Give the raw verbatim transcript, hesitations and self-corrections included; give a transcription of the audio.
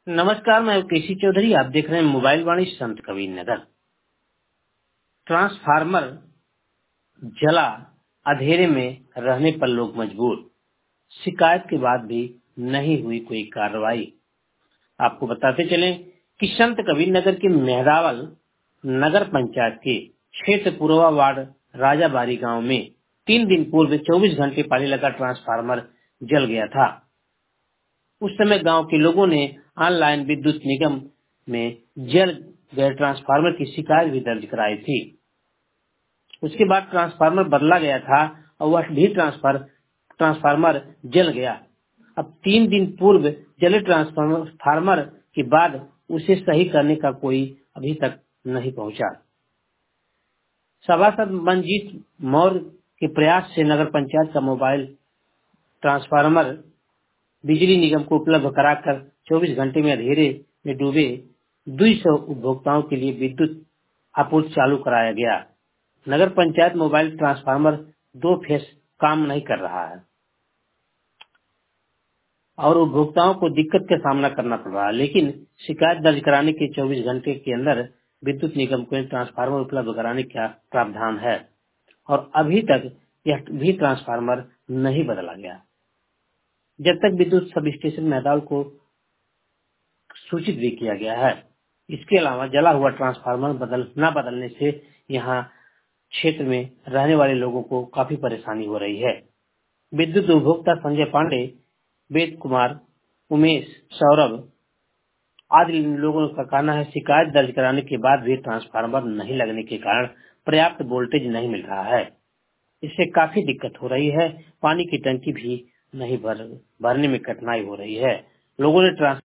नमस्कार, मैं केसी चौधरी। आप देख रहे हैं मोबाइल वाणी संत कबीर नगर। ट्रांसफार्मर जला, अंधेरे में रहने पर लोग मजबूर। शिकायत के बाद भी नहीं हुई कोई कार्रवाई। आपको बताते चलें कि संत कबीर नगर के मेहरावल नगर पंचायत के क्षेत्र पूर्वा वार्ड राजाबारी गांव में तीन दिन पूर्व चौबीस घंटे पहले लगा ट्रांसफार्मर जल गया था। उस समय गांव के लोगों ने ऑनलाइन विद्युत निगम में जल गए ट्रांसफार्मर की शिकायत भी दर्ज कराई थी। उसके बाद ट्रांसफार्मर बदला गया था और वह भी ट्रांसफर ट्रांसफार्मर जल गया। अब तीन दिन पूर्व जले ट्रांसफार्मर के बाद उसे सही करने का कोई अभी तक नहीं पहुंचा। सभासद मंजीत मौर्य के प्रयास से नगर पंचायत का मोबाइल ट्रांसफार्मर बिजली निगम को उपलब्ध कराकर चौबीस घंटे में अंधेरे में डूबे दो सौ उपभोक्ताओं के लिए विद्युत आपूर्ति चालू कराया गया। नगर पंचायत मोबाइल ट्रांसफार्मर दो फेस काम नहीं कर रहा है और उपभोक्ताओं को दिक्कत का सामना करना पड़ रहा है, लेकिन शिकायत दर्ज कराने के चौबीस घंटे के अंदर विद्युत निगम को ट्रांसफार्मर उपलब्ध कराने का प्रावधान है और अभी तक यह भी ट्रांसफार्मर नहीं बदला गया। जब तक विद्युत सब स्टेशन मेहदाल को सूचित भी किया गया है। इसके अलावा जला हुआ ट्रांसफार्मर बदल न बदलने से यहाँ क्षेत्र में रहने वाले लोगों को काफी परेशानी हो रही है। विद्युत उपभोक्ता संजय पांडे, वेद कुमार, उमेश, सौरभ आदि लोगों का कहना है शिकायत दर्ज कराने के बाद भी ट्रांसफार्मर नहीं लगने के कारण पर्याप्त वोल्टेज नहीं मिल रहा है। इससे काफी दिक्कत हो रही है। पानी की टंकी भी नहीं भर भरने में कठिनाई हो रही है। लोगों ने ट्रांस